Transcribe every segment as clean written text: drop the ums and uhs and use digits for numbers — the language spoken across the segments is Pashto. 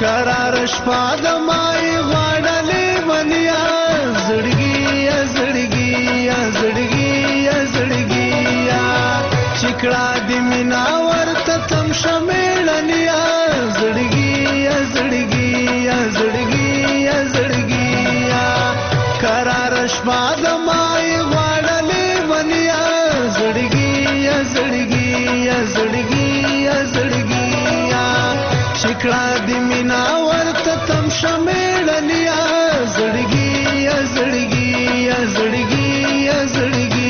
قرار شپه د مای غواړلې ونیا زړګي زړګي زړګي زړګي چکړه دې مینا ورته تم شمیړنیا زړګي زړګي زړګي زړګي قرار شپه د مای غواړلې ونیا زړګي زړګي زړګي زړګي چکړه دې مینا ورته تم شمیړنیا زړګي زړګي زړګي زړګي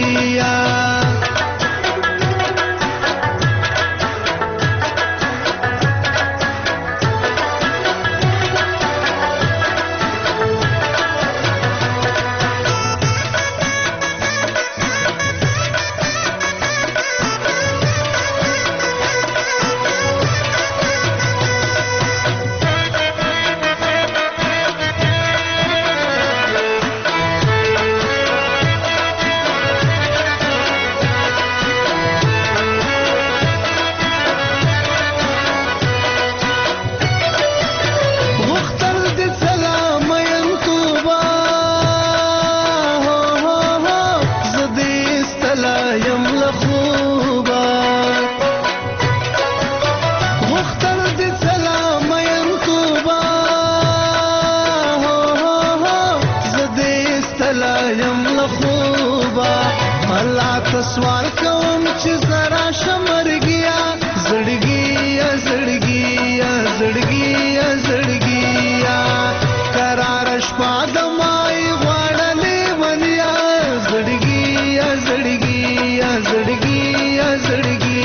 سوال کوم چې زرا شمرګیا زړګي زړګي زړګي زړګي قرار شپه د مای غواړلې ونیا زړګي زړګي زړګي زړګي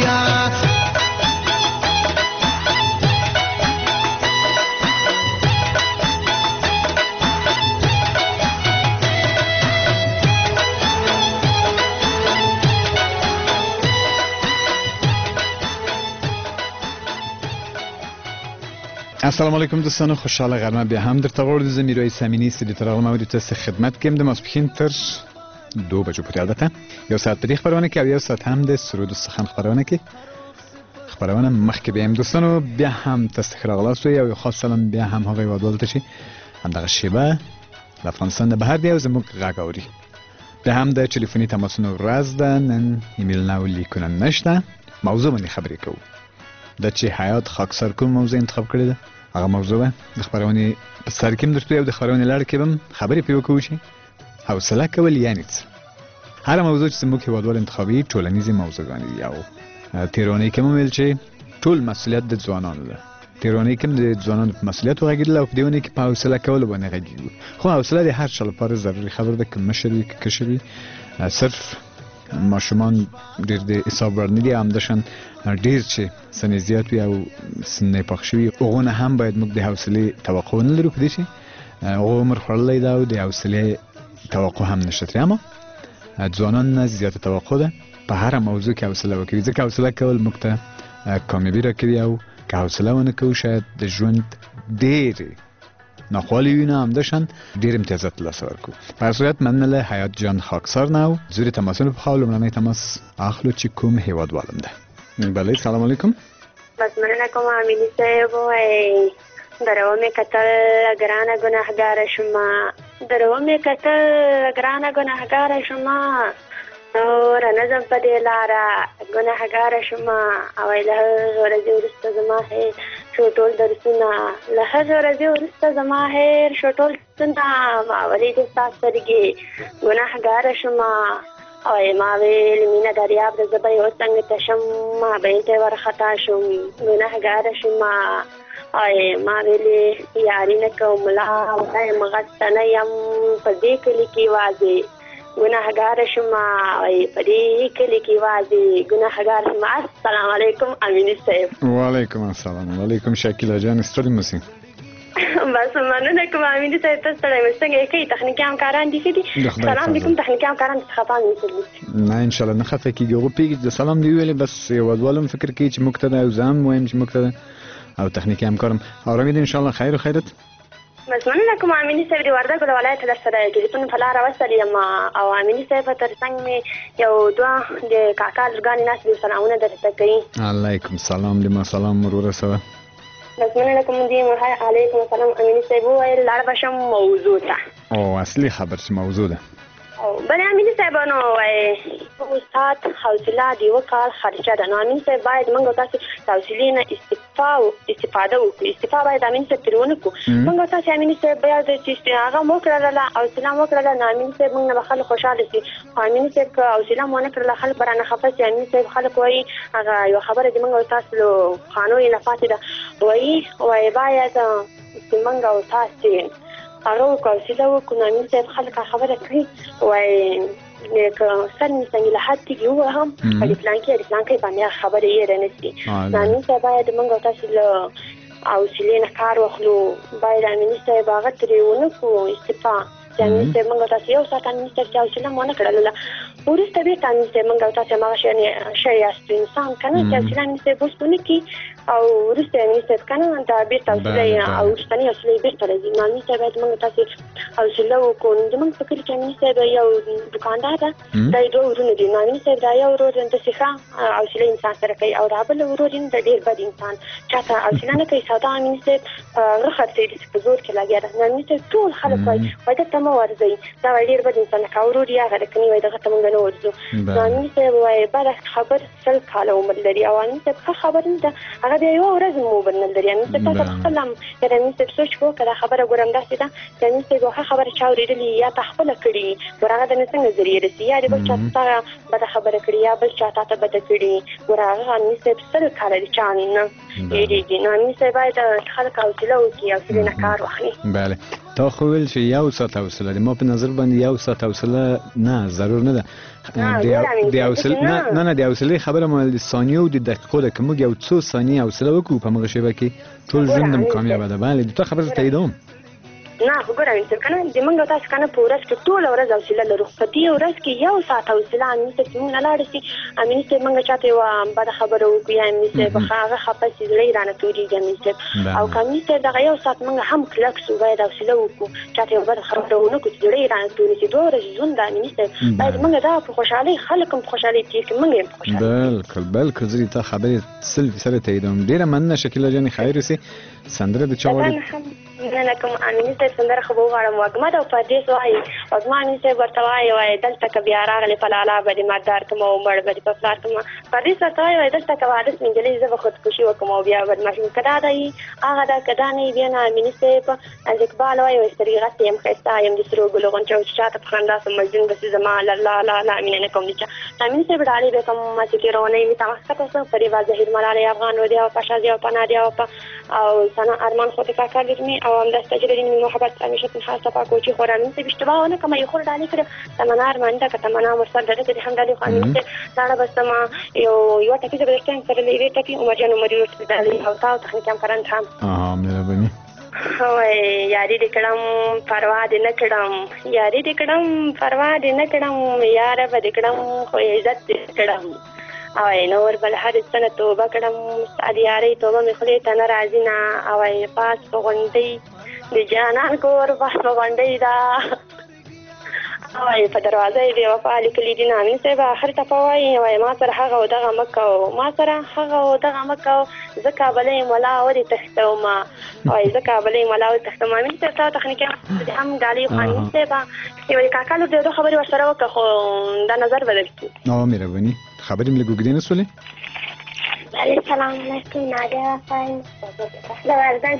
السلام علیکم دوستان، خوشحال غرمه بیا هم در تغور د زمیروی سامینی سیدی ترغل موری تاسو خدمت کوم د ماسپښین تر 2 بجو پورې البته یو ساعت پرې خبرونه کې او یو ساعت هم د سرود او سخن خبرونه کې خبرونه مخکې بیا هم دوستانو بیا هم تاسو خلاصو یو خاص سلام بیا هم هغه وادول ته شي همدغه شیبه د افغانستان د بهر دی او زموږ غاګوري بیا هم د ټلیفوني تماسونو راز ده نن ایمیل نه لیکونه نشته موضوع باندې خبرې کوو د چې حیات خاکسار کوم موضوع انتخاب کړی ده هغه موضوع د خبرونه په سر کې درته یو د خبرونه لړ کې هم خبرې پیو کوو چې حوصله کول یعنی څه هر موضوع چې موږ هیوادوال انتخابي ټولنیزي موضوعګان دي او تیرونی کوم ویل چې ټول مسؤلیت د ځوانانو ده تیرونی کوم د ځوانانو په مسؤلیت وغږیدل او په دیونه کې په حوصله کول باندې غږیږي خو حوصله د هر چا لپاره ضروري خبر ده که مشري که کشري صرف ماشومان ډېر د حساب ورنه دي همداشان ډېر چې سن زیات وي او سن پخ شوي هغونه هم باید موږ د حوصلې توقع نه لرو په دې چې هغه عمر خوړلی ده او د حوصلې توقع هم نشته ترې اما ځوانان نه زیاته توقع ده په هره موضوع کې حوصله وکړي ځکه حوصله کول موږ ته کامیابي راکوي او که حوصله ونه کوو شاید د ژوند ډېرې ناخوالی وینه همداشان ډیر امتیازات ترلاسه ورکړو په هر صورت مننه حیات جان خاکسار نه او زوری تماسونه په خپل لومړنی تماس اخلو چې کوم هیوادوالم ده بله سلام علیکم بس مننه کوم امینی صاحب درومې کتل ګرانه ګناهګاره شومه درومې کتل ګرانه ګناهګاره شومه او رنظم په دې لاره ګناهګاره شومه او له ورځې وروسته زما شو ټول درسونه له هغې ورځې وروسته زما هیر شو ټول درسونه ما ولې د ستا سترګې ګناهګاره شومه او ما ویل مینه دریاب د زه به یې اوس څنګه تشم ما بیل ته ورخطا شوم ګناهګاره شومه او ما ویلې یاري نه کوم ملا وایم غسته نه یم په دې کلي کې واځې ګناهګاره شومه او په دې کلي کې واځې ګناهګاره شومه السلام علیکم امینی صاحب وعلیکم السلام علیکم شکیلا جان ستړي مسی بس مننه کوم امینی صاحب تاسو ته څنګه کې تخنیکي همکاران دي چې سلام علیکم تخنیکي همکاران څخه پام وکړئ نه ان شاء الله نه خفه کیږي او پیګ د سلام دی ویلې بس یو ډول فکر کوي چې مقتدا او زم وایم چې مقتدا او تخنیکي همکارم اورامید ان شاء الله خیر او خیرت بس مننه کوم امینی صاحب د وردګو د ولایت له سره ټلیفون په لار وصل یم او امینی صاحب تر څنګ می یو دوه د کاکا لګانی ناس د سلامونه درته کوي علیکم سلام دې ما سلام ورور سره بس مننه کوم دی علیکم السلام امینی صاحب وویل لاړ به شم موضوع ته او اصلي خبر چې موضوع ده بله امیني صاحب نو استاد حوصله د یوه کال خرچه ده. نو امیني صاحب باید موږ او تاسې د حوصلې نه استفاده وکړو. استفاده باید امیني صاحب ترې ونه کړو. موږ او تاسې امیني صاحب بیا چې هغه مو وکړله حوصله مو وکړله نو امیني صاحب موږ نه به خلک خوشحاله شي. خو امیني صاحب که حوصله مو ونه کړله خلک به رانه خفه شي. امیني صاحب خلک وایي هغه یوه خبره د موږ او تاسو له قانون نه پاتې ده. وایي باید چې موږ او تاسې هغه وکړو حوصله وکړو. نو امین صاحب خلک خبره کوي وایي که سر مې څنګه له حد تېږي ووهم د پلانکي باندې خبره یې رانیسي. نو امین صاحب باید موږ او تاسې له حوصلې نه کار واخلو. باید امیني صاحب هغه ترې ونه کړو استعفا چې امین صاحب موږ او تاسې یو ساعت امین صاحب چې حوصله مو ونه کړله وروسته بېرته امین صاحب موږ او تاسې هماغه شی یاستو انسان که نه چې حوصله امین صاحب اوس ونه کړي او وروسته امین صاحب که نه دا بېرته حوصله او وروستنۍ حوصله یې بېرته راځي. نو امین صاحب باید موږ او تاسې حوصله وکړو. نو زموږ په کلي کې امین صاحب یو دوکاندار ده دا یې دوه ورونه دي. نو امین صاحب دا یو ورور داسې ښه حوصله انسان سره کوي او دا بل ورور یې د ډېر بد انسان چاته حوصله نه کوي. سودا امین صاحب هغه خرڅوي داسې په زور کې لګیا ده. نو امین صاحب ټول خلک وایي دلته مه ورځئ دا وایي ډېر بد انسان که ورور یې هغه ده که نه وایي دغه ته موږ نه ورځو. نو امین صاحب وایي بده خبر 100 کاله عمر لري او امین صاحب ښه خبر نه ده هغه بیا یوه ورځ مو عمر نه لري. امین صاحب تاسو خپله هم یاره امین صاحب سوچ وکړه که دا خبره ګورم داسې ده چې امین صاحب ښه خبره چا اورېدلې یا تا خپله کړي ګوره هغه د نه څنګه ذریعه رسي یا د بل چا تا بده خبره کړي یا بل چا تا ته بده کړي ګوره هغه امین صاحب 100 کاله د چا نه هېرېږي. نو امین صاحب باید خلک حوصله وکړي حوصلې نه کار واخلي. بله تا خو ویل چې یو ساعت حوصله دی. ما په نظر باندې یو ساعت حوصله نه ضرور نه ده. د حوصله نه د حوصلې خبره مو د ثانیو او د دقیقو ده که موږ یو څو ثانیې حوصله وکړو په همغه شیبه کې ټول ژوند هم کامیابه ده. بله د تا خبره زه تاییدوم. نه خو ګوره امین صاحب که نه د موږ او تاسو که نه په ورځ کې ټوله ورځ حوصله لرو په دې ورځ کې یو ساعت حوصله امین صاحب چې موږ نه لاړه شي امین صاحب موږ چاته یوه بده خبره وکړو یا امین صاحب هغه خفه شي زړه یې رانه تورېږي امین صاحب او که امین صاحب دغه یو ساعت موږ هم کلک شو باید حوصله وکړو چاته یوه بده خبره ونه کړو چې زړه یې رانه تورې شي. 2 ورځې ژوند ده امین صاحب باید موږ دا په خوشحالۍ خلک هم په خوشحالۍ تېر کړي موږ هم په خوشحالۍ. بالکل زه د تا خبرې 100% تاییدوم. ډېره مننه شکیله جانې خیر اوسې. سندره د چا غواړې؟ مننه کوم امیني صاحب سندره خو به وغواړم وږمه ده او پردیس وایي وږمه امین صاحب ورته وایي دلته که بیا راغلې په لالا به دې مردار کړم او مړ به دې په پلار کړم. پردیس ورته وایي دلته که وارث مې نجلۍ زه به خودکشي وکړم او بیا بدماشي که دا دی هغه ده که دا نه وي بیا نه امیني صاحب از اقبال وایي سترګې غټې یم ښایسته یم د سرو ګلو غونچه چې چاته په خندا سم مجنون به سي زما لا لا لا مینه نه کوم د چا. امیني صاحب ډالۍ به کوم موسیقي روانۍ مې تماسکته سه فریبا زهیر ملالۍ افغان ودیا و پاشا زیا و پناه دیا و او سنا ارمان خود کاکا لرمی او هم دست تجربه من محبت همیشه تنها صفا کوچی خورم این سه اشتباه نه کما یه خور دالی کرد تمنا ارمان ده که تمنا مرسل داره که هم دالی خواهیم داره بس ما یو تکی زبر داشتن سر لیوی تکی عمر جان عمری رو دالی هوتا و تخنیک هم کردن هم. مهربانی. یاری دکړم پروا دې نه کړم یاری دکړم پروا دې نه کړم یار به دکړم خو عزت دې کړم او نور بل هر څنګه توبه کړم ادي یاري توبه مې خلې ته ناراضي نه او پاس غونډي د جانان کور پاس غونډي دا او په دروازه دی وفا لیکلي دي نامې صاحب اخر ته پوي او ما سره هغه او دغه مکو ما سره هغه او دغه مکو زکه بلې مولا ودي تختو ما او زکه بلې مولا ودي تختو ما مې ته تخنیک هم غالي خاني صاحب یو کاکالو دغه خبري ورسره وکړه خو دا نظر بدل کی نو مهرباني خبرې مې لګوګدين سولې السلام علیکم نادیا فاین دا ورځ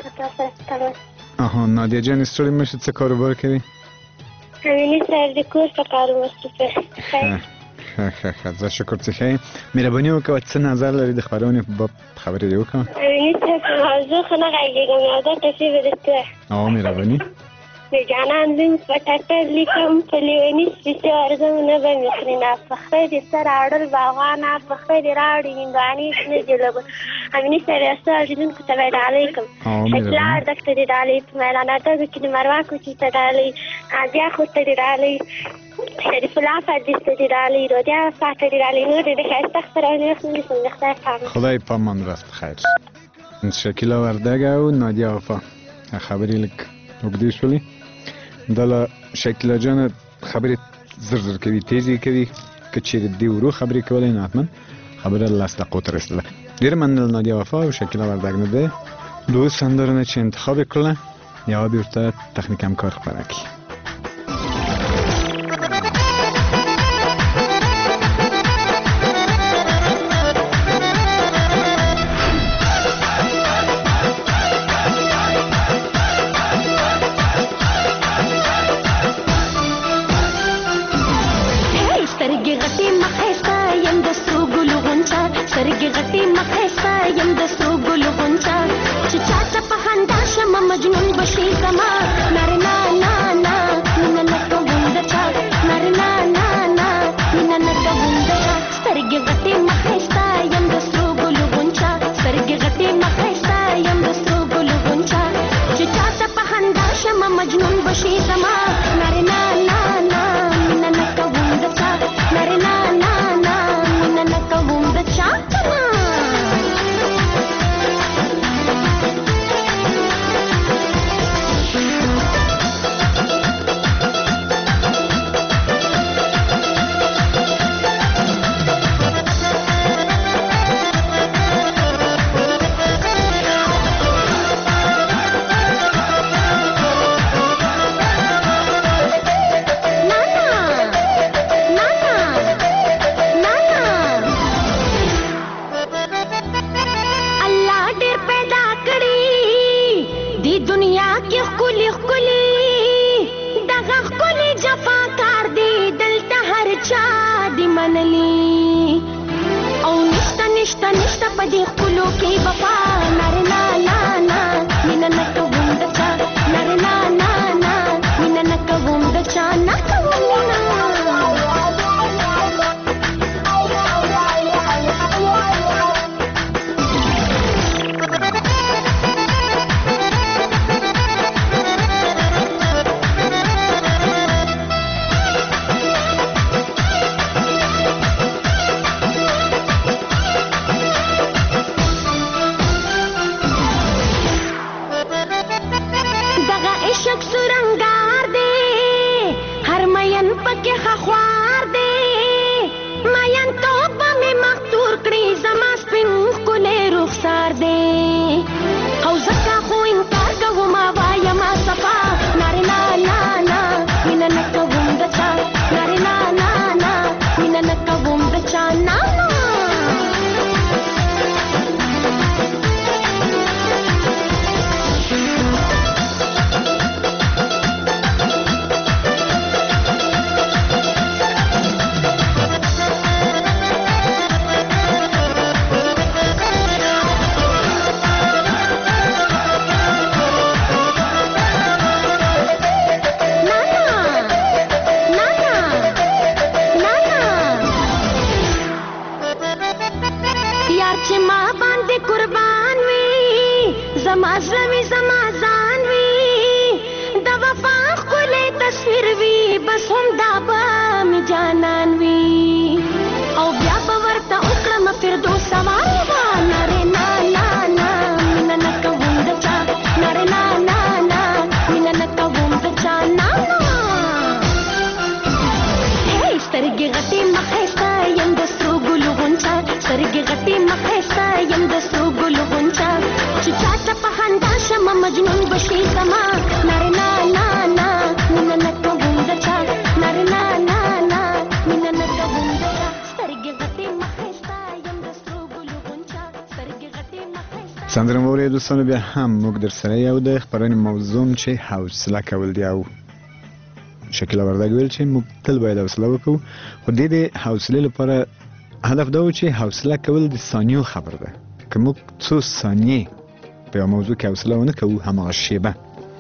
اها نادیا جان ستړي مشه څه کاروبار کوي امینی صاحب د کور په کار مصروفه ښه زه شکر څه ښه مهرباني وکړه څه نظر لري د خبرونې په باب خبرې دی وکړه امینی صاحب موضوع خو نه غږیږم یو دا تصویر ورته او مهرباني د جانان دې پټاټه لیکم په لیونی سپیڅه ارزونه به مې کړي نه پخې دې سره اړل باغانه پخې دې راوړي هندوانې نه جلب امینی صاحب السلام علیکم شکلار دکتر دې ډالۍ په میلانه ته کې مروا کوچی ته ډالۍ بیا خو ته دې ډالۍ شریف الله فردیس ته دې ډالۍ رودیا فاته دې ډالۍ نور دې ښایسته اخترانې خپلې څنګه خدای پامه خدای پامان راست خیر شکیلا وردګه او نادیا وفا خبرې لک وګدې شولې دله شکیلا جان خبرې زر کوي تیزی کوي که چیرې دی ورو خبرې کولای نه حتما خبره لاس دقیقه تر رسیدله ډیر مننه نادیا وفا او شکیلا وردګ نه ده دو سندرونه چې انتخاب کړل یا بیرته تخنیک همکار خبره کی. سندره مورې دوستانو بیا هم موږ در سره یو د خبرونې موضوع چې حوصله کول دی او شکل وردګ ویل چې موږ تل باید حوصله وکړو خو د حوصلې لپاره هدف دا و چې حوصله کول د ثانیو خبر ده که موږ څو ثانیې په موضوع کې حوصله ونه کوو هماغه شیبه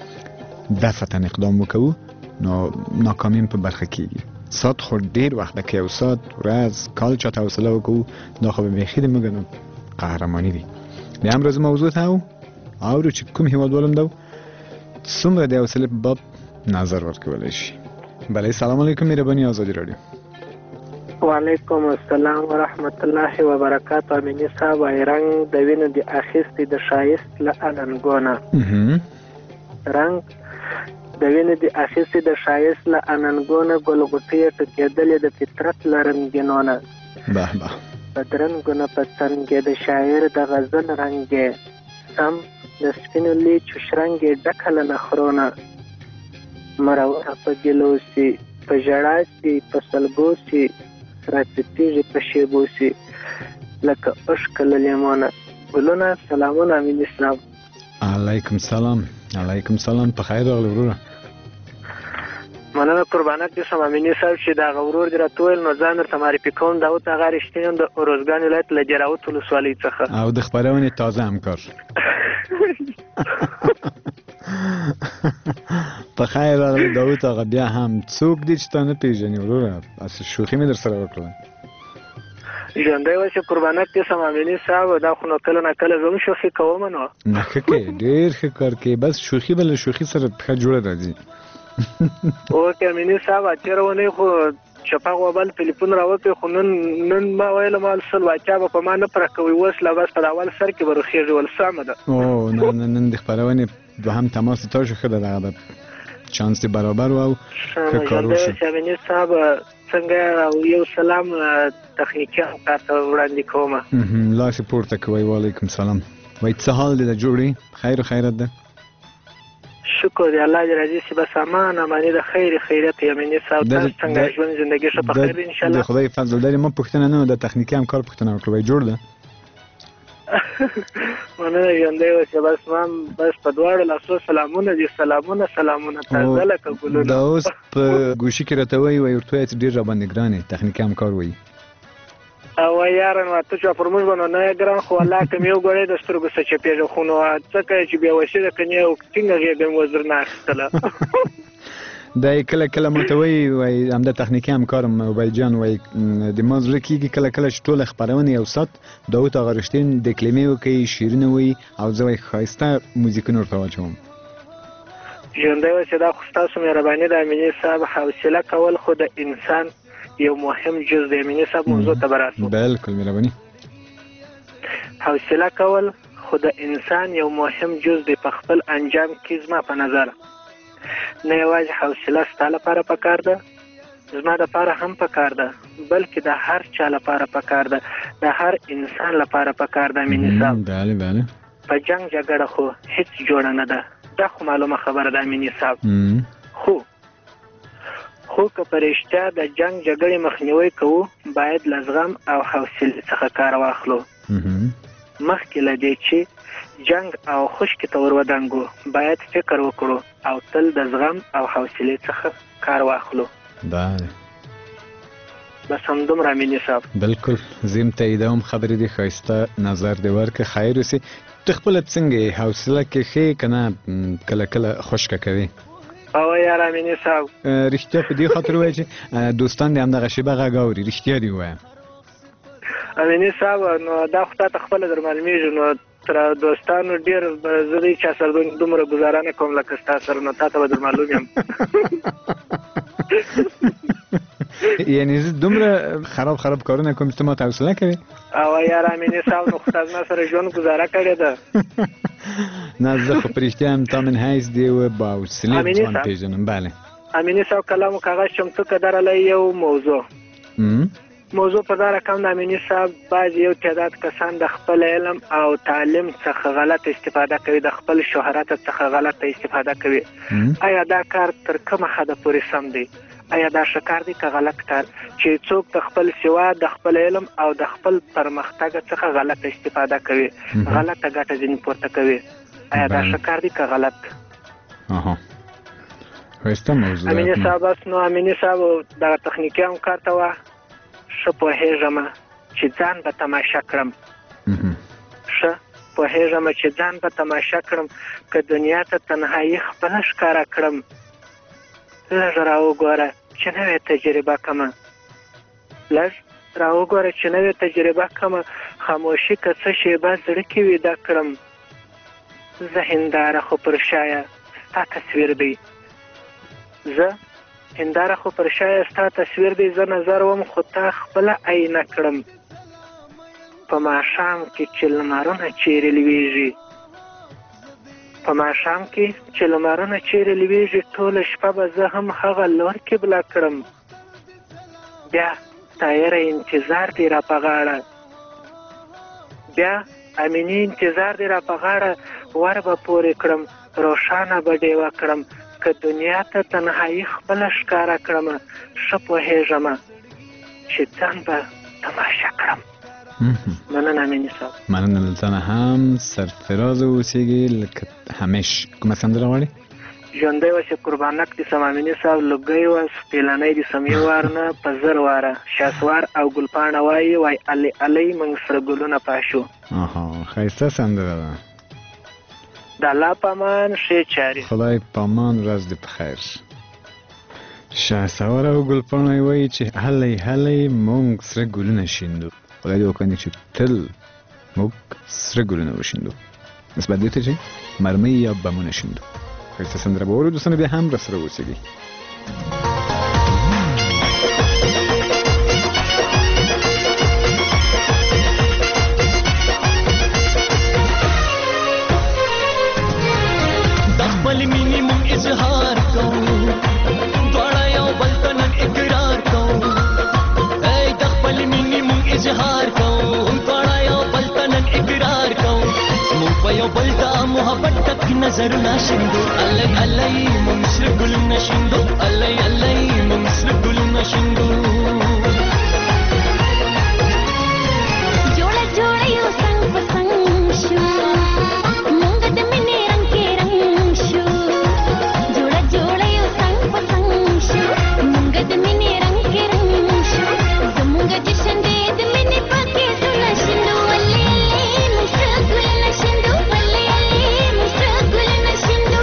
دفعتاً اقدام وکړو نو ناکامیم په برخه کېږي ساعت خو ډېر وخت ده که یو ساعت ورځ کال چاته حوصله وکړو دا خو به بیخي د موږ نو قهرماني دي بیا هم راځو موضوع ته اورو چې کوم هیوادوالم ده څومره د حوصلې په باب نظر ورکولی شي. بله سلام علیکم مهرباني آزادی رادیو. وعلیکم السلام ورحمت الله وبرکاته. امینی صاحب رنگ د وینو د اخیستې د ښایست له اننګونه رنگ د وینو د اخیستې د ښایست له اننګونه ګلغوټې ټکېدلې د فطرت له رنګینونه به به بدرنګونه په څنګ د شاعر د غزل رنګ سم د سپینو لیچو شرنګ یې ډکه له نخرونه، مرور په ګیلو سي، په ژړا سي، په سلګو سي، راڅڅېږي په شیبو سي لکه عشق له لیمونه. ګلونه سلامونه امین اسلام. علیکم سلام. علیکم سلام. په خیر راغلی وروره. مننه قربانت دې شم امیني صاحب چې د هغه ورور دې راته وویل، نو ځان درته معرفي کوم. داود هغه رښتینی یم د اروزګان ولایت له جراوت ولسوالۍ څخه او د خپرونې تازه همکار. په خیر راغلی داود هغه. بیا هم څوک دی چې تا نه پېژني وروره؟ اصل شوخي مې در سره وکړه. ژوندی اوسې قربانت دې شم امیني صاحب. دا خو نو کله نه کله زه هم شوخي کوم. نو نه ښه کوې، ډېر ښه کار کوې. بس شوخي به له شوخي سره ښه جوړه راځي. اوکې امیني صاحب، تېره اونۍ خو چپه غوبل ټلیفون راوکړې، خو نن ما ویله مال سل واقعه به په ما نه پوره کوي. اوس لا بس په اول سر کې به روخېږي. ول سمه ده. او نه نن د خپرونې دوهم تماس تا شو. ښه ده، دغه ده چانس دې برابر و او ښه کار وشو. امیني صاحب څنګه؟ یو سلام تخنیکي همکار ته وړاندې کوم. لاس یې پورته کوئ. وعلیکم سلام. وایي څه حال دی د جوړې؟ خیر و خیرت ده؟ شکر دی الله دې راضي سي. بس امان اماني د خیر خیریت امیني صاحب. تاسو څنګه ژوند زندګي ښه په خیر دی انشاءالله؟ د خدای فضل لري. ما پوښتنه نه، د تخنیکي همکار پوښتنه وکړه. وایي جوړ ده؟ مننه ژوندی اوسې. بس ما بس په دواړو لاسو سلامونه دي. سلامونه سلامونه تازه لکه ګلونه. دا اوس په ګوشي کې راته وایي ورته وایي چې ډېر راباندې ګران یې. تخنیکي همکار وایي او یاره نو ته چې پر موږ به نو نه ګران، خو الله که مې یو ګړی د سترګو څه چپېږي. خو نو څه کوې چې بېوسي ده که نه یو ټینګه غېږه مې وزر نه اخیستله. دا یې کله کله ماته وایي همدا تخنیکي همکار موبایل جان وایي د ما زړه کېږي کله کله چې ټوله خپرونې یو ساعت داود آقا رښتین دکلمې وکوي، شعرونه وایي او زه وایي ښایسته موزیکونه ورته واچوم. ژوندی اوسې. دا خو ستاسو مهرباني ده امیني صاحب. حوصله کول خو د انسان یو مهم جز دی. امیني صاحب موضوع ته به راسو. بالکل مهرباني. حوصله کول خو د انسان یو مهم جز دی په خپل انجام کې. زما په نظر نه یوازې حوصله ستا لپاره پکار ده، زما دپاره هم پکار ده، بلکې د هر چا لپاره پکار ده، د هر انسان لپاره پکار ده امیني صاحب. بله بله. په جنگ جګړه خو هیڅ جوړه نه ده، دا خو معلومه خبره ده امیني صاحب. خو که په رښتیا د جنگ جګړې مخنیوی کوو، باید له زغم او حوصلې څخه کار واخلو. مخکې له دې چې جنگ او خشکې ته ور ودانګو، باید فکر وکړو او تل د زغم او حوصلې څخه کار واخلو. بله. بس همدومره امیني صاحب. بالکل. زه هم تاییدوم خبرې دې. ښایسته نظر دې ورکړه. خیر اوسې. ته خپله څنګه یې؟ حوصله کې ښې که نه کله کله خشکه کوې؟ او یار امیني صاحب رښتیا په دې خاطر وایي چې دوستان دې همدغه شیبه غږ اوري. رښتیا دې ووایه امیني صاحب. نو دا خو تا ته خپله در معلومېږي. نو تر دوستانو ډېر زه د چا سره دومره ګزاره نه کوم لکه ستا سره. نو تا ته به در معلوم یم. یعنې زه دومره خراب کارونه کوم چې ته ماته حوصله کوې؟ او یار امیني صاحب نو خو تا زما سره ژوند ګزاره کړې ده. نه زه خو په رښتیا هم تا من حیث دی و با حوصلې ځوان پېژنم. بله امیني صاحب. قلم و کاغذ چمتو که درلی یو موضوع په دا رقم د امیني صاحب بعض یو تعداد کسان د خپل علم او تعلیم څخه غلط استفاده کوي، د خپل شهرت څخه غلط استفاده کوي. آیا دا کار تر کومه حده پورې سم دی؟ آیا دا ښه کار دی که غلط کار چې څوک د خپل سواد، د خپل علم او د خپل پرمختګ څخه غلط استفاده کوي، غلطه ګټه ځینې پورته کوي؟ آیا دا ښه کار دی که غلط؟ ښایسته موضوع. امیني صاحب. بس نو امیني صاحب دغه تخنیکي همکار ته وه ښه پوهېږم چې ځان به تماشه کړم. ښه پوهېږم چې ځان به تماشه کړم، که دنیا ته تنهایي خپله ښکاره کړم. لږ راوګوره چې نوې تجربه کومه، لږ راوګوره چې نوې تجربه کومه. خاموشي که څه شیبه زړه کې ویده کړم. زه هنداره خو پر شایه ستا تصویر دی، زه هنداره خو پر شایه ستا تصویر دی. زه نظر وم خو تا خپله عینه کړم. په ماښام کې چې لمرونه چیرې لویږي، په ماښام کې چې لمرونه چیرې لویږي، ټوله شپه به زه هم هغه لور قبله کړم. بیا تایره انتظار دی را په غاړه، بیا امیني انتظار دې را په غاړه ور به پورې کړم روښانه به ډیوه کړم که دنیا ته تنهایي خپله ښکاره کړمه ښه پوهېږم چې ځان به تماشا کړم. مننه امیني صاحب. مننه له ځانه هم سرفراز اوسېږي لکه همیش. کومه سندره غواړې؟ ژوندی وسې قربانک دې سم امیني صاحب، لوګی وس پیلنی دې سم یو وار نه په زر واره شاسوار او ګلپاڼه وایي وای الی الی موږ سره ګلونه پاشو. ښایسته سندره ده. د الله په امان ښې چارې. خدای په امان، ورځ دې په خیر. شاسوار او ګلپاڼه وایي چې هلی هلی موږ سره ګلونه شیندو. خدای دې وکړي چې تل موږ سره ګلونه وشیندو، نسبت دې ته چې مرمۍ یا بمونه شیندو. ښایسته سندره به واورو دوستانو، بیا هم راسره اوسېږئ. د خپل مینې مونږ اظهار کوو، دواړه یو بل ته نن اقرار کوو. ای د خپل مینې مونږ اظهار کوو، دواړه یو بل ته نن اقرار کوو. مونږ په یو بل ته محبت تک نظرونه شیندو. الی الی مونږ سره ګلونه شیندو، الی الی مونږ سره ګلونه شیندو. جوړه جوړه یو څنګ په څنګ شو، مونږ د مینې رنګ کې رنګ شو. جوړه جوړه یو څنګ په څنګ شو، مونږ د مینې رنګ کې رنګ شو. زمونږ جشن دې د مینې پکې زړه شیندو. الی الی مونږ سره ګلونه شیندو، الی الی مونږ سره ګلونه شیندو.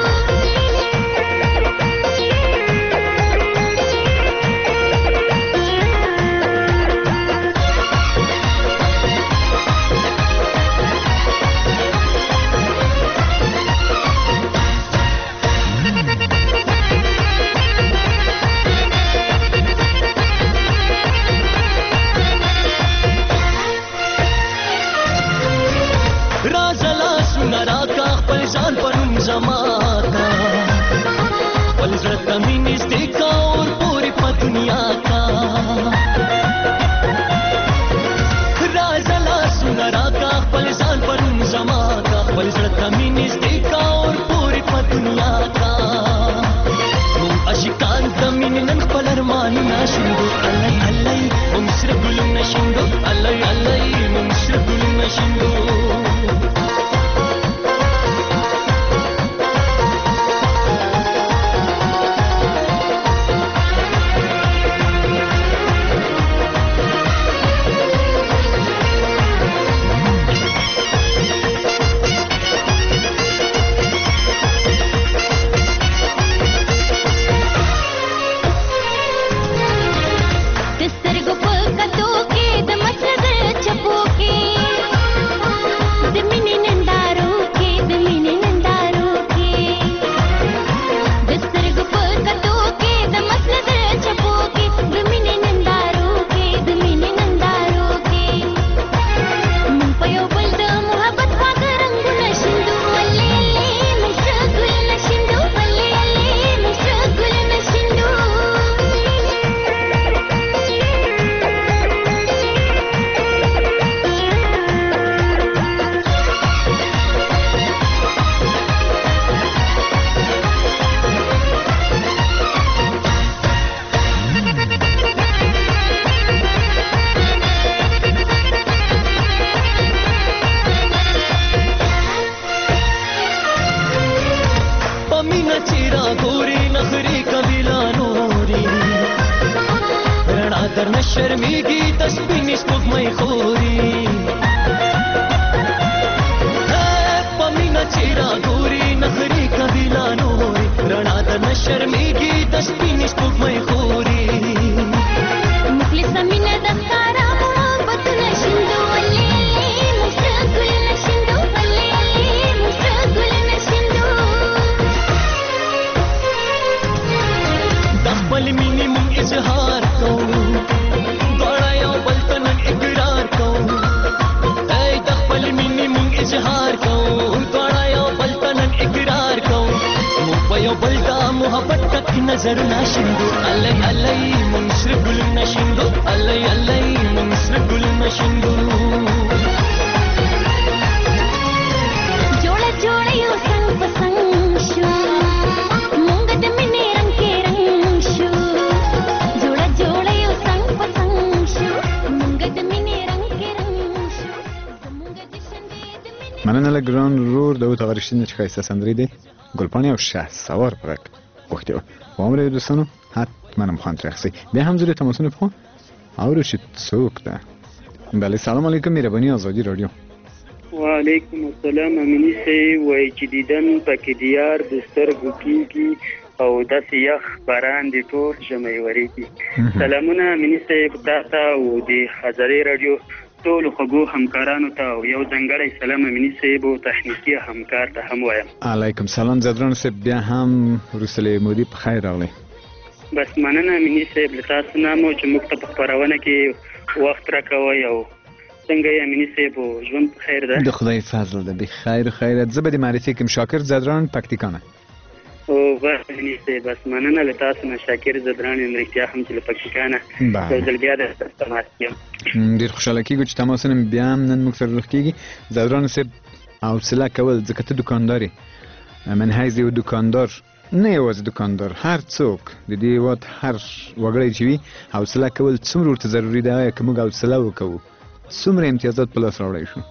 راځه لاسونه راکړه خپل ځان په نوم زما کا، خپل زړه ته مې نږدې کا اور پورې په دنیا کا. راځه لاسونه راکړه خپل ځان په نوم زما کا، خپل زړه ته مې نږدې کا اور پورې په دنیا کا. مونږ عاشقان د مینې نن خپل ارمانونه شیندو. الی الی مونږ سره ګلونه شیندو، الی الی مونږ سره ګلونه شیندو. د سترګو په کتو کې د مسجد چپو کې د مینې نندارو کې د مینې نندارو کې د سترګو په کتو کې د مسجد چپو کې د مینې نندارو کې د مینې نندارو کې مونږ په یو بل د محبت خواږه رنګونه شیندو. الی الی مونږ سره ګلونه شیندو، الی الی مونږ سره ګلونه شیندو. په مینه چې راګورې نخرې کوي لا نورې، رڼا درنه شرمېږي د سپینې سپوږمۍ خورې. په مینه چې راګورې نخرې کوي لا نورې، رڼا درنه شرمېږي د سپینې سپوږمۍ خورې. مخلصه مینه د ښکاره محبتونه شیندو. الی الی مونږ سره ګلونه شیندو، الی الی مونږ سره ګلونه شیندو. د خپل مینې مونږ اظهار کوو، دواړه یو بل ته نن اقرار کوو. ای د خپل مینې مونږ اظهار کوو، دواړه یو بل ته نن اقرار کوو. مونږ په یو بل ته محبت تک نظرونه شیندو. الی الی مونږ سره ګلونه شیندو، الی الی مونږ سره ګلونه شیندو. مننه ګران ورور د اوته غرشتنه چې ښایسته سندرې دی ګلپاڼې او شهسوار په غږ غوښتې وه واورئ دوستانو حتما خوند ترې اخیسئ بیا هم زه د تماسونه بخوا اورو چې څوک ده بله سلام علیکم مهرباني آزادي رادیو وعلیکم السلام امینی صاحب وایي چې دیدن پکې دیار د سترګو کېږي او داسې یخ باران د ټول ژمی ورېږي سلامونه امینی صاحب تا ته او د هزارې رادیو ټولو خوږو همکارانو ته او یو ځانګړی سلام امینی صاحب او تخنیکي همکار ته هم وایم علیکم سلام زدران صاحب بیا هم وروسته له مودې په خیر راغلی بس مننه امینی صاحب له تاسو نه مو چې موږ ته په خپرونه کې وخت راکوئ او څنګه یې امینی صاحب ژوند په خیر ده د خدای فضل ده بخیر و خیرت زه به دې معرفي کړم شاکر زدران پکتیکانه او بس امینی صاحب بس مننه له تاسو نه شاکر زدران یم رښتیا هم چې له پکتیکانه یو ځل بیا درته تماس یم ډېر خوشحاله کېږو چې تماسونه مې بیا هم نن موږ سره روغ کېږي زدران صاحب حوصله کول ځکه ته دوکاندار یې من حیث یو دوکاندار نه یوازې دوکاندار هر څوک د دې هېواد هر وګړی چې وي حوصله کول څومره ورته ضروري ده که موږ حوصله وکوو څومره امتیازات په لاس راوړی شو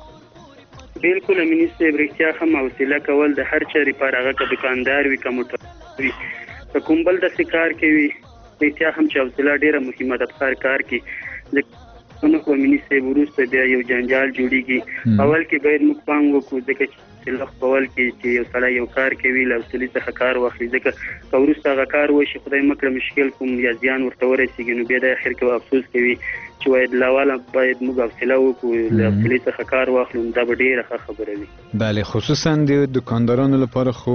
بالکل امینی صاحب رښتیا هم حوصله کول د هر چا لپاره هغه که دوکاندار وي که موټر وي که کوم بل داسې کار کوي رښتیا هم چې حوصله ډېره مهمه ده په هر کار کې ځکه نو امینی صاحب وروسته بیا یو جنجال جوړېږي اول کې باید موږ پام وکړو ځکه چې حوصله خپل کې چې یو سړی یو کار کوي له حوصلې څخه کار واخلي ځکه که وروسته هغه کار وشي خدای مه کړه مشکل کوم یا زیان ورته ورسېږي نو بیا د اخر کې به افسوس کوي چې باید له اوله باید موږ حوصله وکړو له حوصلې څخه کار واخلو دا به ډېره ښه خبره وي بله خصوصا د دوکاندارانو لپاره خو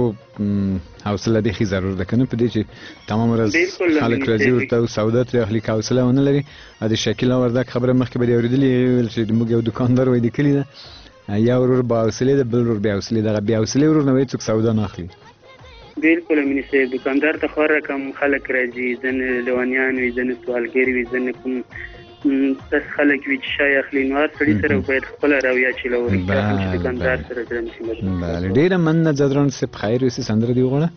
حوصله بیخي ضرور ده که نه په دې چې تمام ورځ خلک راځي ورته او سودا ترې اخلي که حوصله ونه لري د شکیل او وردک خبره مخکې به دې اورېدلې ویل چې موږ یو دوکاندار وایي د کلي ده یا ورور با حوصلې ده بل ورور بې حوصلې دغه بې حوصلې ورور نه وایي څوک سودا نه اخلي بالکل امیني صاحب دوکاندار ته خو رقم خلک راځي ځینې لیونیان وي ځینې سوالګر وي ځینې کوم داسې خلک وي چې شی اخلي نو هر سړي سره باید خپله رویه چلوي چې دوکاندار سره ډېره مهمه ده بله ډېره مننه زدران صاحب خیر اوسې سندره دې وغواړه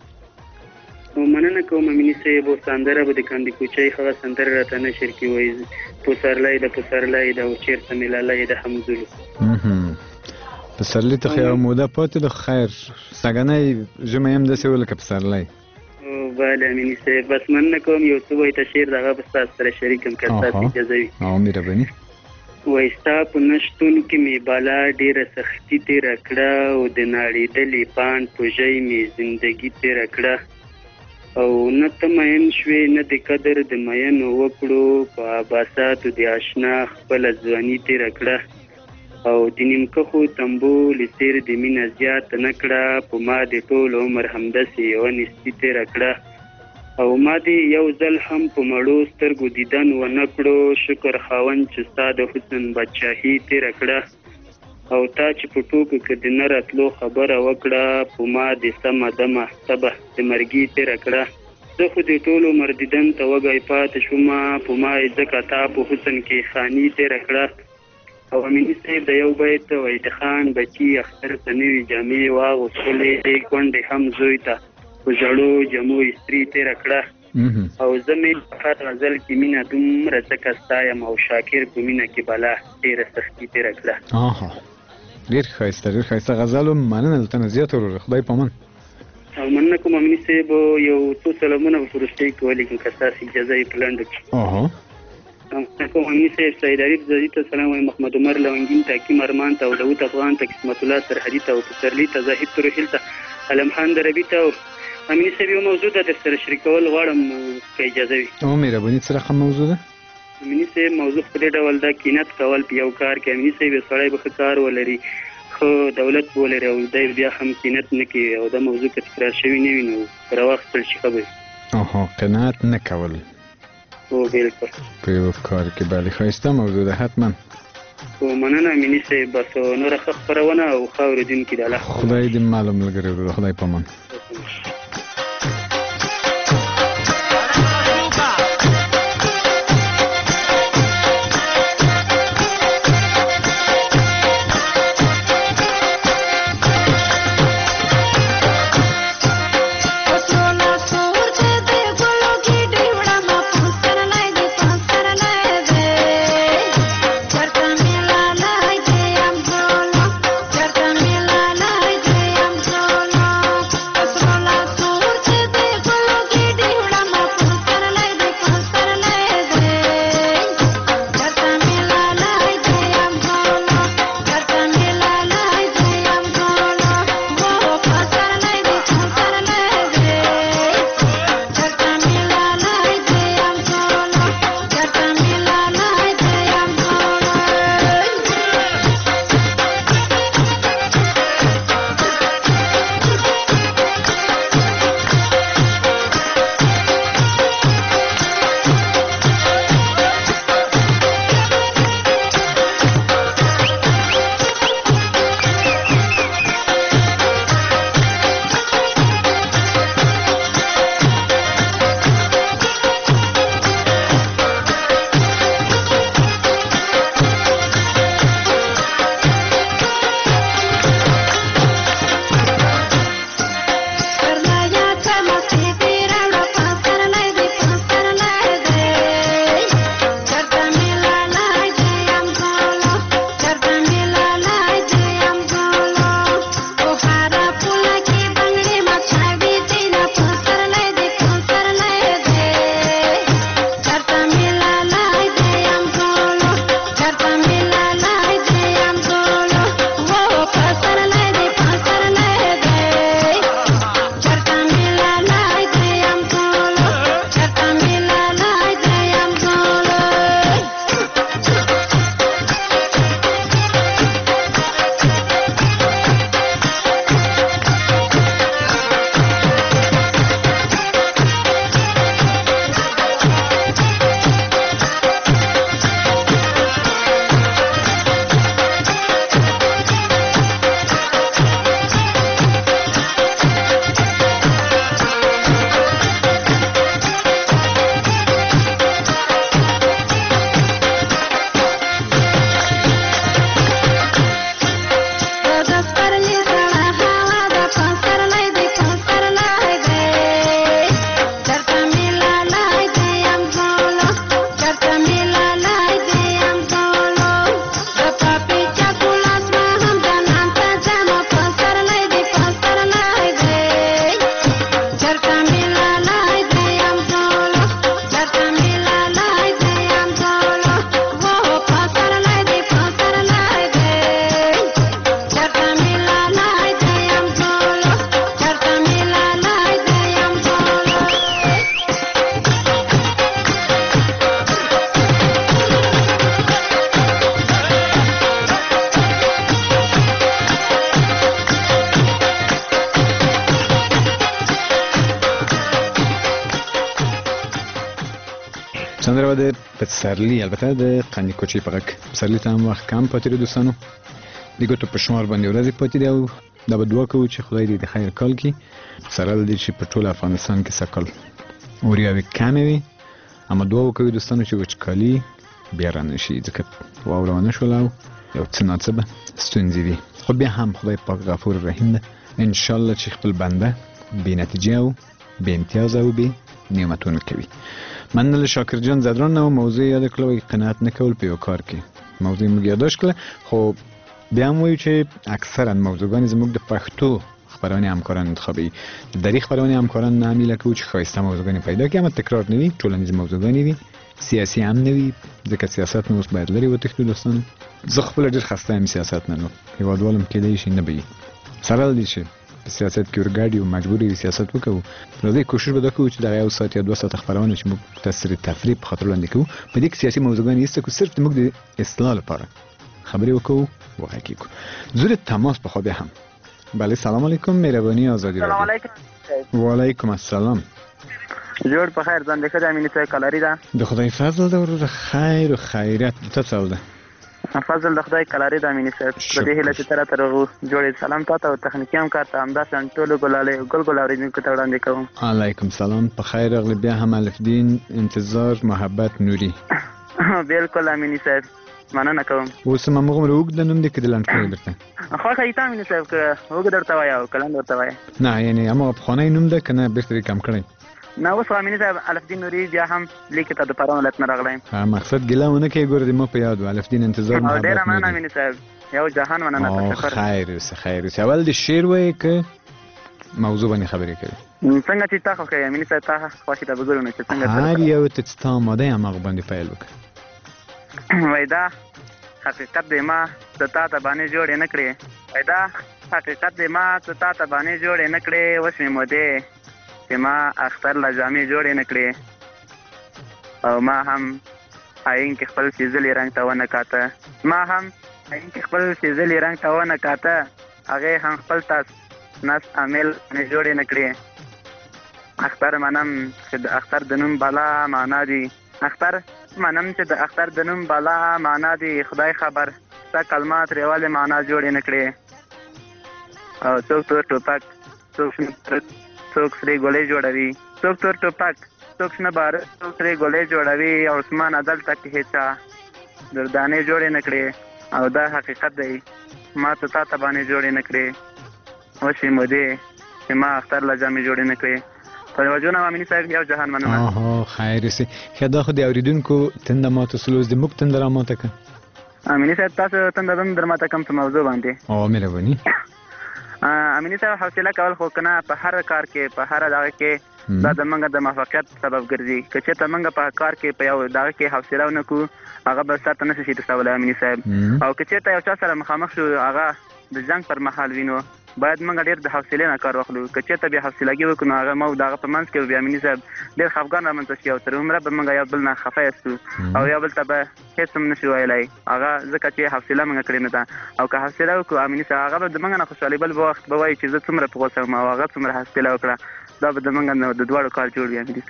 مننه کوم امیني صاحب او سندره به د کاندي کوچۍ هغه سندره راته نشر کړي وایي پسرلی د پسرلی ده او چېرته مې لالی د همزولو پسرلی ته خو یوه موده پاتې ده خیر سږنی ژمی هم داسې و لکه پسرلی بله امیني صاحب بس مننه کوم یو څه وایي ته شعر د هغه به ستاسو سره شریکم که ستاسو اجازه وي مهرباني وایي ستا په نشتون کې مې بالا ډېره سختي تېره کړه او د ناړېدلې پاڼ په ژۍ مې زندګي تېره کړه او نه ته مین شوې نه د قدر د مینو وکړو په عباساتو د اشنا خپله ځواني تېره کړه او د نیمکخو تمبو لڅیر د مینه زیاته نه کړه په ما د ټول عمر همداسې یوه نسبي تېره کړه او ما دې یو ځل هم په مړو سترګو دیدن ونه کړو شکر خاوند چې ستا د حسن بادشاهي تېره کړه او تا چې په ټوکو کې د نه راتلو خبره وکړه په ما د سمه دمه تبه د مرګي تېره کړه زه خو د ټول عمر دیدن ته وږی پاتې شومه په ما یې ځکه تا په حسن کې خاني تېره کړه او امیني صاحب د یو بیت وایي د خان بچي اختر ته نوي جامې واغوستلې کونډې هم زوی ته په زړو جامو استري تېره کړه او زه مې په هر غزل کې مینه دومره ځکه ستا یم او شاکر په مینه کې بلا ډېره سختي تېره کړه ډېر ښایسته غزل و مننه دلته نه زیات وروره خدای پامان او مننه کوم امیني صاحب یو څو سلامونه به په وروستۍ کې ولیکم که ستاسو اجازه یې په لنډو کې کوم امیني صاحب سید عریف زدي ته سلام وایم محمد عمر لونګین ته حکیم ارمان ته او داود افغان ته قسمت الله سرحدي ته او پسرلي ته زاهد تروهیل ته علم خان دربي ته امیني صاحب یو موضوع ده درسره شریکول غواړم که اجازه وي مهرباني څه رقم موضوع ده امیني صاحب موضوع په دې ډول ده کینت کول په یو کار کې امیني صاحب یو سړی به ښه کار ولري ښه دولت به ولري او دی بیا هم کینت نه کوي او دا موضوع که تکرار شوي نه وي نو راواخیستل شي ښه به وي قناعت نه کول بالکل په یو کار کې بله ښایسته موضوع ده حتما مننه امیني صاحب بس نوره ښه خپرونه او ښه اورېدونکي د الله خدای دې معلوم ملګری وروره خدای پامان La سندره به د پسرلی البته د قنی کوچی په غږ پسرلی ته هم وخت کم پاتې دی دوستانو دیگه تو په شمار باندې ورځې پاتې دی او دا به دعا کوو چې خدای دې د خیر کال کړي سره له دې چې په ټول افغانستان کې سږ کال اوریاوې کمې وي اما دعا وکوي دوستانو چې وچکالي بیا رانه شي ځکه واوره ونه شوله او یو څه ناڅه به ستونزې وي خو بیا هم خدای پاک غفور رحیم ده انشاءالله چې خپل بنده بې نتیجه او بې امتیازه او بې نعمتونه کوي من له شاکر جان زدران نه موضوع یاد کړل او قناعت نه کول په یو کار کې موضوع موږ یاداش کړل خو بیا هم وایو چې اکثرا موضوعګانې زموږ د پښتو خبرونه همکاران انتخابي دری خبرونه همکاران نه عمله کوي چې خواسته موضوعګانې پیدا کړي اما تکرار نه وي ټولنیز موضوعګانې وي سیاسي هم نه وي ځکه سیاست نو اوس باید لري وتښتو دوستانو زه خپل ډېر خسته یم سیاست نه نو هیوادوالم کېدای شي نه به سره له دې چې په سیاست کې ورګاډي او مجبور یو سیاست وکړو راځي کوشش به وکړو چې دا یو ساعت یا 2 ساعت خبرونه چې موږ تاثیر تفریح په خاطر وړاندې کوو په دې کې سیاسي موضوعګانې ایسته کو صرف موږ د اصلاح لپاره خبرې وکړو وحقیقي کو زور تماس په خو به هم بله سلام علیکم مهربانی آزادی رادیو سلام علیکم و علیکم السلام جوړ په خیر ځان دغه د امینه ته کلاری ده د خدای فضل د ورور خیر او خیرات ته څه ده فضل د خدای کلاری د امینه ته په دې هله چې تر جوړې سلام تاسو او تخنیکی هم کار ته همدا سنټولو ګلاله ګل اوریدونکو ته وړاندې کوم علیکم سلام په خیر اغلی بیا هم الف دین انتظار محبت نوری بالکل امینه صاحب مننه کوم اوس ما موږ وګ د نوم د کډلان کړی درته خو خیته امینه صاحب که وګ درته وایو کلند ورته وایي نه یعنی اما په خانه نوم ده کنه به کم کړی نه اوس امینه صاحب الف دین نوری بیا هم لیکه ته د پرون لټ نه راغلایم مقصد ګلهونه کې ګور دې مو په یاد الف دین انتظار محبت ډیر مننه امینه صاحب یو جهان مننه تشکر خیر اول د شعر وای که موضوع باندې خبرې کوي څنګه چې تاسو کوي امینه صاحب تاسو خوښی ته وګورئ چې څنګه هر یو ته ستامه ده هغه باندې پیل وکړه وای دا حقیقت دې ما ته تا باندې جوړ نه کړې وای دا حقیقت دې ما ته تا باندې جوړ نه کړې وسمه مده چې ما اختر لجامي جوړ نه کړې او ما هم عین کې خپل سیزلې رنگ ته ونه کاته ما هم عین کې خپل سیزلې رنگ ته ونه کاته هغه هم خپل تاس ناس عامل نه جوړ نه کړې اختر منم چې د اختر د نوم بالا معنا دي اختر منم چې د اختر د نوم بالا معنا دي خدای خبر تا کلمات ریواله معنا جوړ نه کړې او څوک تور ټوپک څوک سری ګولې جوړوي څوک تور ټوپک څوک نه بار څوک سری ګولې جوړوي او اسمان عدل تک هیڅا دردانه جوړ نه کړې او دا حقیقت دی ما ته تا باندې جوړ نه کړې وشي مده چې ما اختر لجامي جوړ نه کړې په وجو نه امینه صاحب یو جهان مننه خیر سي خدا خو دې اوریدونکو تند ماته سلوز دې مک تند را ماته ک امینه صاحب تاسو تند در ماته کوم څه موضوع باندې مهرباني امینه صاحب حوصله کول خو کنه په هر کار کې په هر دغه کې دا د منګه د موافقت سبب ګرځي که چې ته منګه په کار کې په یو دغه کې حوصله ونکو هغه به ستاسو نه شي تاسو امینه صاحب او که چې ته یو چا سره مخامخ شو هغه د جنگ پر مهال وینو باید موږ ډیر د حوصله نه کار واخلو که چې ته به حوصلهګي وکړو هغه مو دغه په منځ کې بیا امینه صاحب ډیر خفګان رامنځته شي او تر عمره به موږ یو بل نه خفه یستو او یو بل ته به هیڅ هم نشو ویلای هغه ځکه چې حوصله موږ کړی نه ده او که حوصله وکړو امینه صاحب هغه به د موږ نه خوشالي بل وخت به وایي چې زه څومره په غوسه یم او هغه څومره حوصله وکړه دا به د موږ د دواړو کار جوړ وي امینه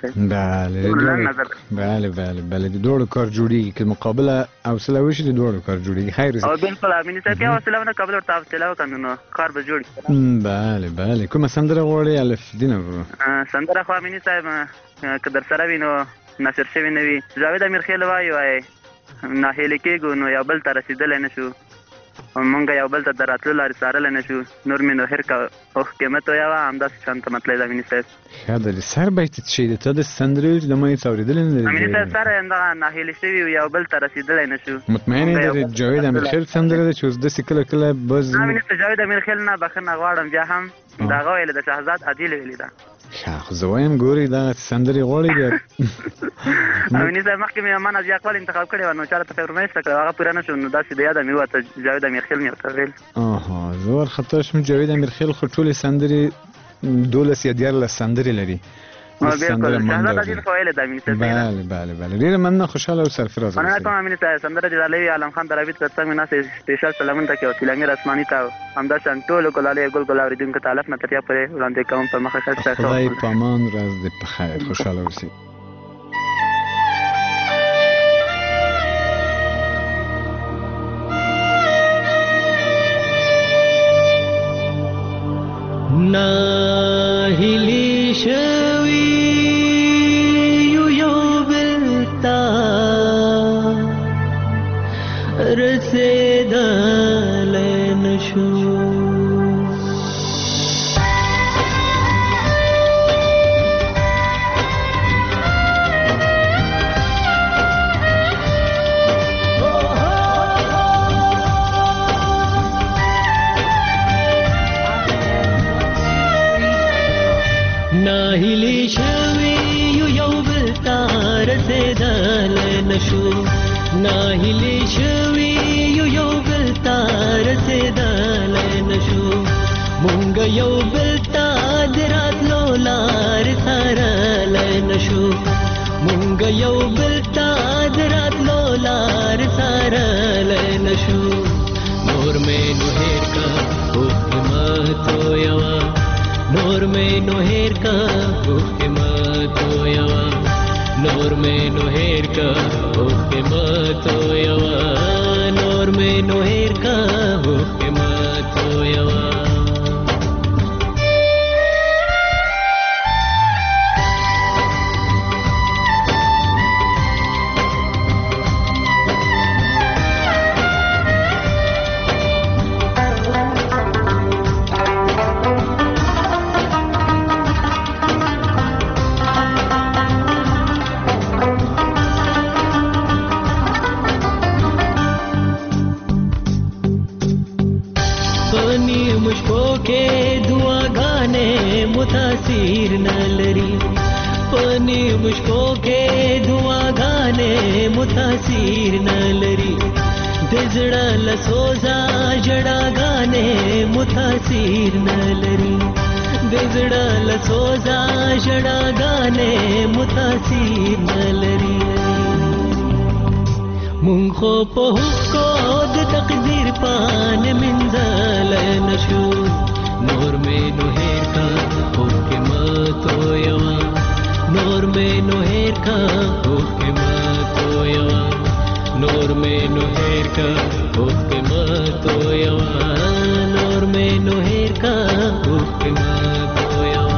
صاحب بله د دواړو کار جوړیږي که مقابله حوصله وشي د دواړو کار جوړیږي خیر او بالکل امینه صاحب که حوصله ونه قبل ورته حوصله وکړو نو کار به جوړ بله کومه سندره غواړې الف دین سندره خو امینه صاحب که در سره وي نو نشر شوي نه وي جاوید امیرخیل وایي ناهیلې کېږو نو یو بل ته رسېدلی نه شو مونږ یو بل ته د راتلو لارې څارلی نه شو نور مې نو هېر که اوښ قیمت ویوه همداسې شان ته مطلب ده امینه صاحب ښه ده د سر بیت څه شی دی ته د سندرې چې د ما هېڅ اورېدلی نه دی امینه صاحب سر همدغه ناهیلې شوي یو بل ته رسېدلی نه شو مطمئن یې د جاوید امیرخیل سندره ده چې اوس داسې کله کله بز امینه صاحب جاوید امیرخیل نه بخښنه غواړم بیا هم د هغه ویلې د شهزاد عادل ویلې ده خو زه وایم ګورې دغه سندرې غواړې بیا امینه صاحب مخکې مې امان ضیا اقبال انتخاب کړې وه نو چا راته فرمایش کړه هغه پوره نه شو نو داسې د یاده مې ووته جاوید امیرخیل مې ورته ویل زه وارخطا شوم جاوید امیرخیل خو ټولې سندرې 12 یا 14 سندرې لري بالکل شهزاد عادل خو ویلې ده امینه صاحب بله ډېره مننه خوشحاله او سرفراز مننه کوم امینه صاحب سندره د علوي عالم خان درابط تر څنګ مې ناستې سپیشل سلامونه ته کې وسیله میر اسماني ته همداسې ټولو ګلالې ګل ګل اورېدونکو ته الف نه تر یا پورې وړاندې کوم په مخه ښه خدای په امان ورځ دې په خیر خوشحاله اوسئ ناهیلی شوی یو بلتا رسیدل نشو ناهیلی شوی یو بلتا رسیدل نشو ناهیلی شوی یو بلتا رسیدل نشو مونږ یو بلتا دراتلو لار سارل نشو مونږ یو بلتا دراتلو لار سارل نشو نور مې نو هیر کا حکمت یوا نور میں نو ہیر کا حکمت یوا نور میں نو ہیر کا حکمت یوا نور میں نو ہیر کا حکمت یوا متاثر نہ لری پنی مشکو کے دعا گانے متاثر نہ لری دزڑا لسوزا جڑا گانے متاثر نہ لری دزڑا لسوزا جڑا گانے متاثر نہ لری مونږ خو په حکو د تقدیر پان منزل نشو نور میں نو ہیر کا حکمت یوا نور میں نو ہیر کا حکمت یوا نور میں نو ہیر کا حکمت یوا نور میں نو ہیر کا حکمت یوا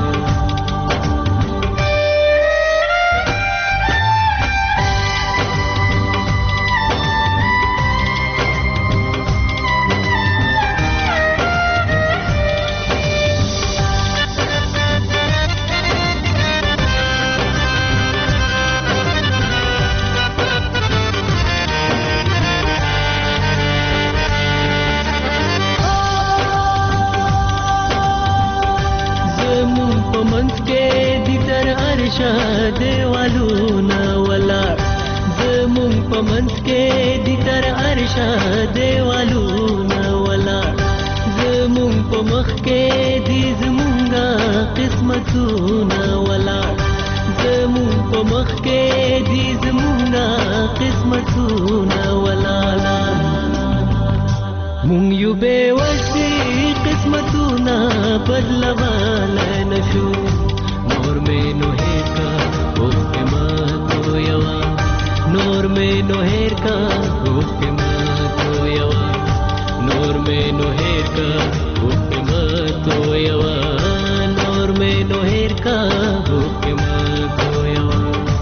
دیوالونا ولاړ زمون په منځ کې د تر عرشه دیوالونا ولاړ زمون په مخ کې د زمونږه قسمتونه ولاړ زمون په مخ کې د زمونږه قسمتونه ولاړ مونږ یو به وسې قسمتونه بدلوال نشو نور میں نو ہیر کا حکمت یوا نور میں نو ہیر کا حکمت یوا نور میں نو ہیر کا حکمت یوا نور میں نو ہیر کا حکمت یوا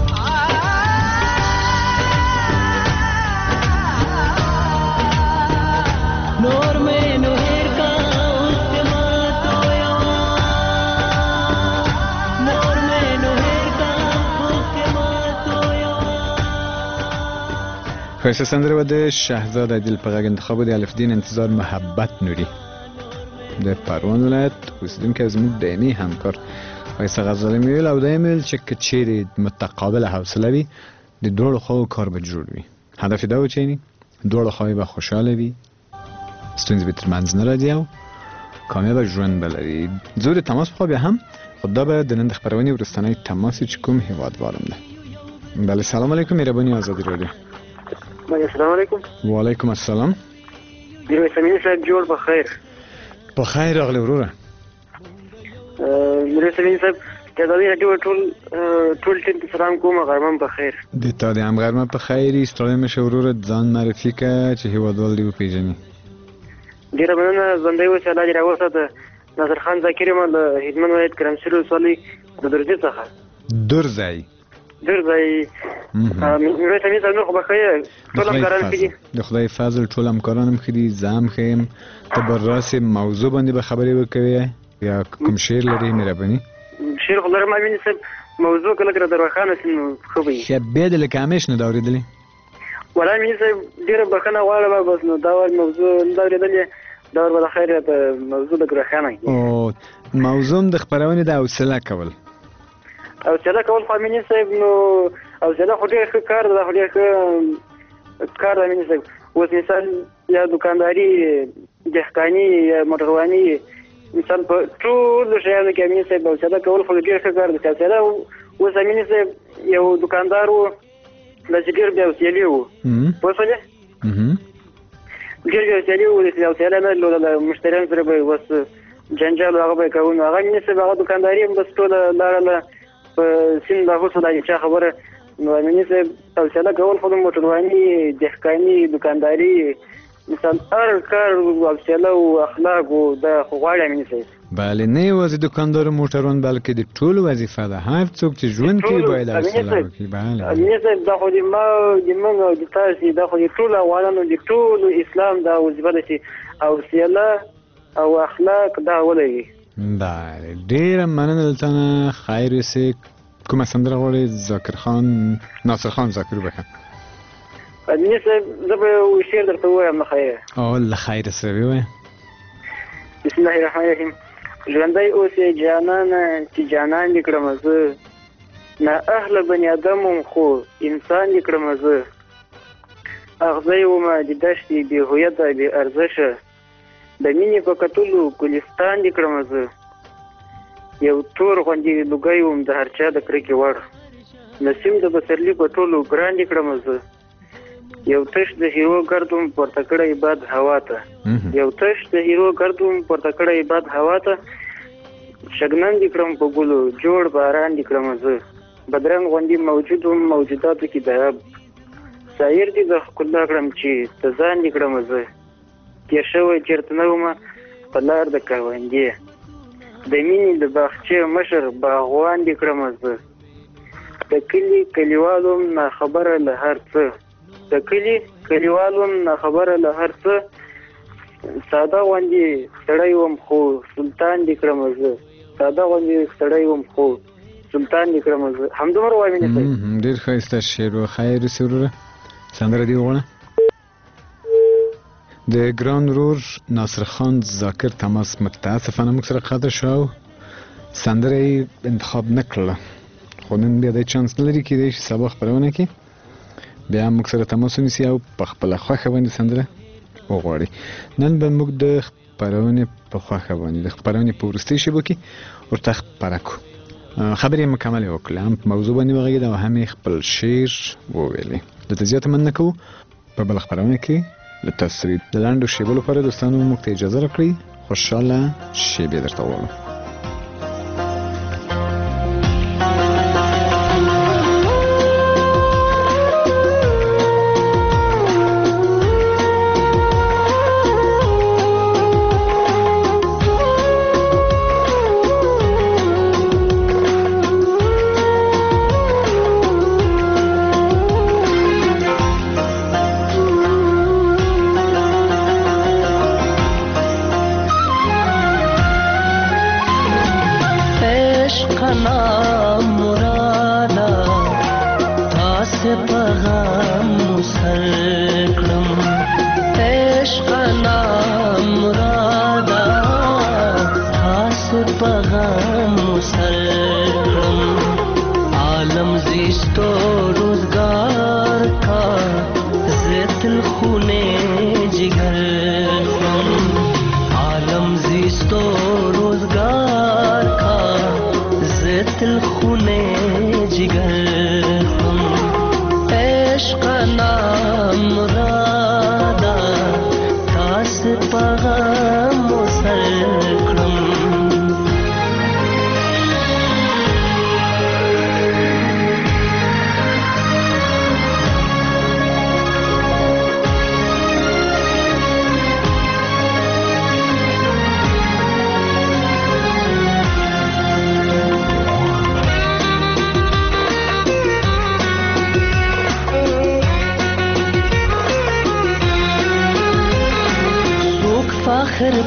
نور میں نو ہیر کا خیسته سندره و ده شهزاد عدیل پغاگ انتخاب ده الف دین انتظار محبت نوری در پروان ولایت اوسیدونکو از مون دائمی همکار خیسته غزالی میویل او ده میویل چه که چیری متقابل حوصله بی ده دوڑ خواه کار به جور بی هدفی دو چینی دوڑ خواهی به خوشحاله بی ستونزی بیتر منز نرادی او کامیاب جوان بلری زود تماس بخواه بیا هم خدا به دنند خبروانی و رستانه تماسی چکم هیواد وارم ده بله سلام علیکم میربانی آزادی رادیو السلام علیکم. وعلیکم السلام. میرویس امینی صاحب جوړ په خیر. په خیر راغلی وروره. میرویس امینی صاحب ازادي راډیو ټول ټیم ته سلام کوم. غرمه په خیر. د تا د هم غرمه په خیر. ستړی مشه وروره ځان معرفي کړه چې هیوادوال دې وپېژني. ډېره مننه. ژوندی اوسې الله دې راوساته. ناصر خان ذاکر یم د هلمند ولایت کرمسیر ولسوالۍ د درځي څخه. درځی میرویس امین صاحب نور خو به ښه یې ټول همکاران ښه دي. د خدای فضل ټول همکاران هم ښه دي، زه هم ښه یم. ته به راسې موضوع باندې به خبرې وکوې یا کوم شعر لرې مهرباني؟ شعر خو لرم امین صاحب، موضوع که لږ راته روښانه شي نو ښه به وي. ښه بیا دې لکه همیش نه ده اورېدلې؟ والله امین صاحب ډېره بښنه غواړم، بس نو دا وایي موضوع نه ده اورېدلې، دا ور به د خیر راته موضوع لږ روښانه کړي. موضوع د خپرونې د حوصله کول. حوصله کول خو امین صاحب نو حوصله خو ډېر ښه کار ده، خو ډېر ښه کار ده امین صاحب. اوس مثال یا دوکانداري، دهقاني یا موټرواني، مثال په ټولو شیانو کې امین صاحب حوصله کول خو ډېر ښه کار ده. حوصله اوس امین صاحب یو دوکاندار و داسې ډېر بې حوصلې و، پوه شولې؟ ډېر بې حوصلې و، داسې حوصله نه درلوده، له مشتریانو سره به یې بس جنجال هغه به یې کوو. نو هغه امین صاحب هغه دوکانداري هم بس ټوله لاړله په سیند باغوسو دا چا خبره. نو امین صاحب حوصله کول خو د موټرواني، دهقاني، دوکانداري، مثال هر کار حوصله او اخلاق و دا خو غواړي امین صاحب. بله، نه یوازې دوکاندار او موټروان بلکې د ټولو وظیفه ده، هر څوک چې ژوند کوي باید حوصله وکړي. بله امین صاحب دا خو د موږ او د تاسې دا خو د ټولو افغانانو د ټولو اسلام دا وظیفه ده چې حوصله او اخلاق دا ولري. بله ډېره مننه دلته نه. خیر اوسې. کومه سندره غواړې؟ ذاکر خان، ناصر خان ذاکر وبخښه. امین صاحب زه به یو شعر درته ووایم نه خیره؟ له خیره سره ووایه. بسم الله الرحمن الرحیم. ژوندی اوسې جانانه چې جانان دې کړمه زه، نا اهله بني ادم وم خو انسان دې کړمه زه، اغزی ومه د دشتې بې هویته بې ارزشه، د مینې په کتلو ګلستان دې کړمه زه، یو تور غوندې لوګی وم د هر چا د کرکې وړ، نسیم د پسرلي په ټولو ګران دې کړمه زه، یو تش د هیرو ګردوم پورته کړی باد هوا ته، یو تش د هیرو ګردوم پورته کړی باد هوا ته، شګنن دې کړم په ګلو جوړ باران دې کړم زه، بدرنګ غوندې موجود وم موجوداتو کې د رب، سایر دې د ښکلا کړم چې ته ځان دې کړم زه، تېر شوی چېرته نه ومه په لار د کروندې، د مینې د باغچې مشر باغوان دې کړم زه، د کلي کلیوالو ناخبره له هر څه، د کلي کلیوالو ناخبره له هر څه، ساده غوندې سړی وم خو سلطان دې کړم زه، ساده غوندې سړی وم خو سلطان دې کړم زه. همدومره وایي مینې صاحب. ډېر ښایسته شعر و. خیر اوسې وروره، سندره دې وغواړه. د ګران ورور ناصر خان ذاکر تماس متاسفانه موږ سره قطع شو، سندره یې انتخاب نه کړله، خو نن بیا د چانس نه لري کېدای شي سبا خپرونه کې بیا موږ سره تماس ونیسي او په خپله خوښه باندې سندره وغواړي. نن به موږ د خپرونې په خوښه باندې د خپرونې په وروستۍ شیبو کې ورته خپره کړو. خبرې یې مکملې وکړلې، هم په موضوع باندې وغږېده او هم یې خپل شعر وویلې. دلته زیاته مننه کوو. په بله خپرونه کې له تاسو سره د لنډو شیبو لپاره دوستانو موږ ته اجازه راکړئ. خوشحاله شیبې درته ووایم.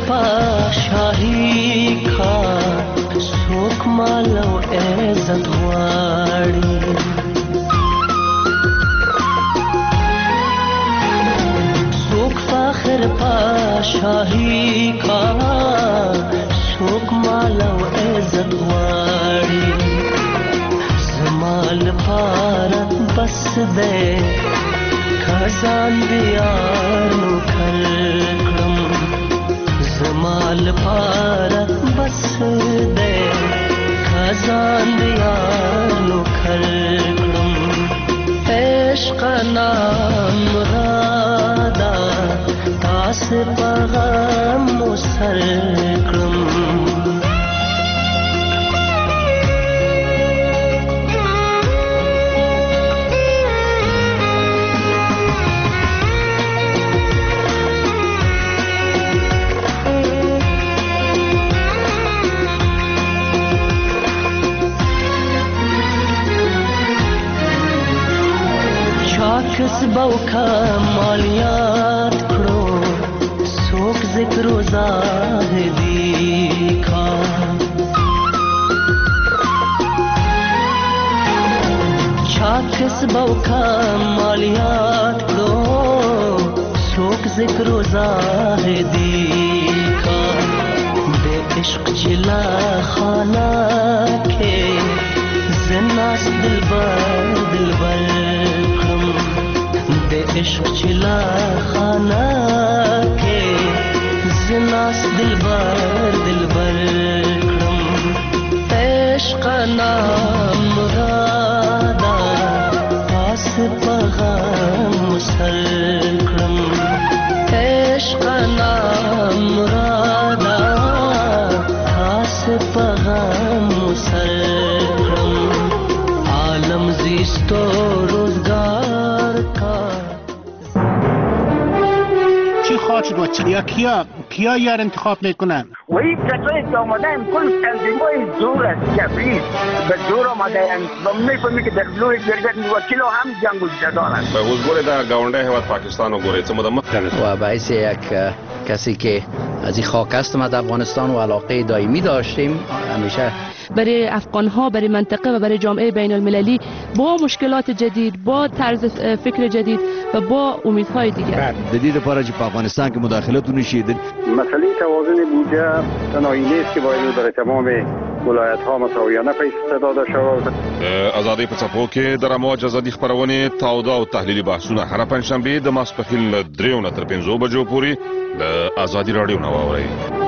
پاشاهي کا څوک مال او عزت غواړي څوک فخر پاشاهي کا څوک مال او عزت غواړي زمال پار بس دے خزان دیار نو کھلکم زمال پار بس دے خزان دیار نو کھلکم عشق نام مرادا تاس پغم مسلکم کسبو کا مالیات کړو څوک ذکر و زاهدی کا چا کسبو کا مالیات کړو څوک ذکر و زاهدی کا بے عشق چلا خانہ کے زناس دلبر دے عشق چلا خانہ کے زناس دلبر کرم عشق نام مرادا پاس پغم مسل کرم عشق نام مرادا پاس پغم مسل کرم عالم زیستو روزگار چی خواهد شد و کیا یار انتخاب میکنن؟ وی کسایی که آمدن کل تنظیمای زور است کبیر به زور آمدن و میفهمی که در لوی گرگت وکیل هم جنگ و جدارن به حضور در گاونده هواد پاکستان و گوره چه و باعث یک کسی که از این خاک است ما در افغانستان و علاقه دائمی داشتیم همیشه برای افغان ها برای منطقه و برای جامعه بین المللی با مشکلات جدید با طرز فکر جدید و با امیدهای دیگر جدید پارچ په افغانستان کې مداخلت ونشید مسئله توازن بودجه تنهایی نیست که باید در تمام ولایت ها مساویانه پیش داده شود ازادي په څپو کې د رمواج ازادي خبرونه تاوده او تحلیلي بحثونه هر پنځشنبه د ماسپښین له 3 تر 5 بجو پورې د ازادي رادیو نو واورئ